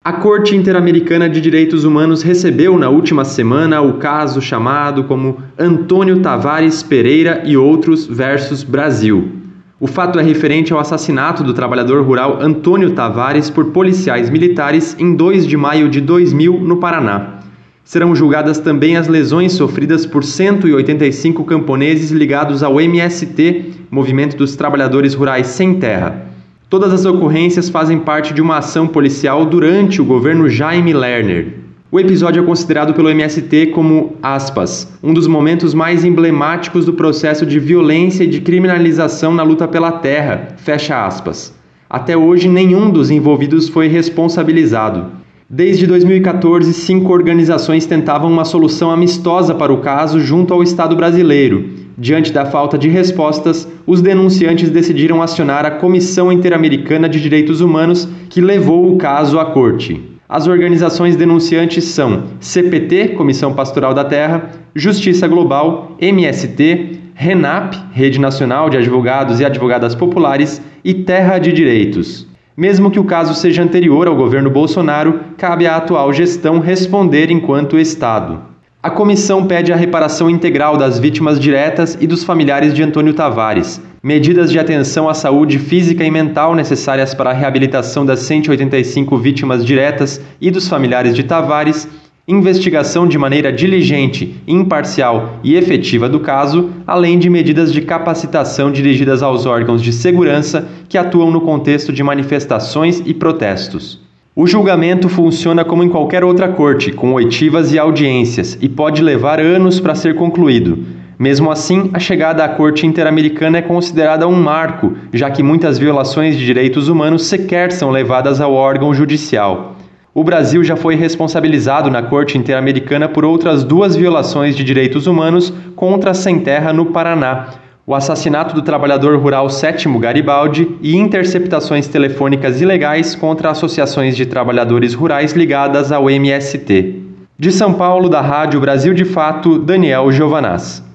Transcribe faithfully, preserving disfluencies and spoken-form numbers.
A Corte Interamericana de Direitos Humanos recebeu na última semana o caso chamado como Antônio Tavares Pereira e outros versus Brasil. O fato é referente ao assassinato do trabalhador rural Antônio Tavares por policiais militares em dois de maio de dois mil, no Paraná. Serão julgadas também as lesões sofridas por cento e oitenta e cinco camponeses ligados ao M S T, Movimento dos Trabalhadores Rurais Sem Terra. Todas as ocorrências fazem parte de uma ação policial durante o governo Jaime Lerner. O episódio é considerado pelo M S T como, aspas, um dos momentos mais emblemáticos do processo de violência e de criminalização na luta pela terra, fecha aspas. Até hoje, nenhum dos envolvidos foi responsabilizado. Desde dois mil e quatorze, cinco organizações tentavam uma solução amistosa para o caso junto ao Estado brasileiro. Diante da falta de respostas, os denunciantes decidiram acionar a Comissão Interamericana de Direitos Humanos, que levou o caso à corte. As organizações denunciantes são C P T, Comissão Pastoral da Terra, Justiça Global, M S T, RENAP, Rede Nacional de Advogados e Advogadas Populares, e Terra de Direitos. Mesmo que o caso seja anterior ao governo Bolsonaro, cabe à atual gestão responder enquanto Estado. A comissão pede a reparação integral das vítimas diretas e dos familiares de Antônio Tavares, medidas de atenção à saúde física e mental necessárias para a reabilitação das cento e oitenta e cinco vítimas diretas e dos familiares de Tavares, investigação de maneira diligente, imparcial e efetiva do caso, além de medidas de capacitação dirigidas aos órgãos de segurança que atuam no contexto de manifestações e protestos. O julgamento funciona como em qualquer outra corte, com oitivas e audiências, e pode levar anos para ser concluído. Mesmo assim, a chegada à Corte Interamericana é considerada um marco, já que muitas violações de direitos humanos sequer são levadas ao órgão judicial. O Brasil já foi responsabilizado na Corte Interamericana por outras duas violações de direitos humanos contra a Sem Terra no Paraná: o assassinato do trabalhador rural Sétimo Garibaldi e interceptações telefônicas ilegais contra associações de trabalhadores rurais ligadas ao M S T. De São Paulo, da Rádio Brasil de Fato, Daniel Giovanaz.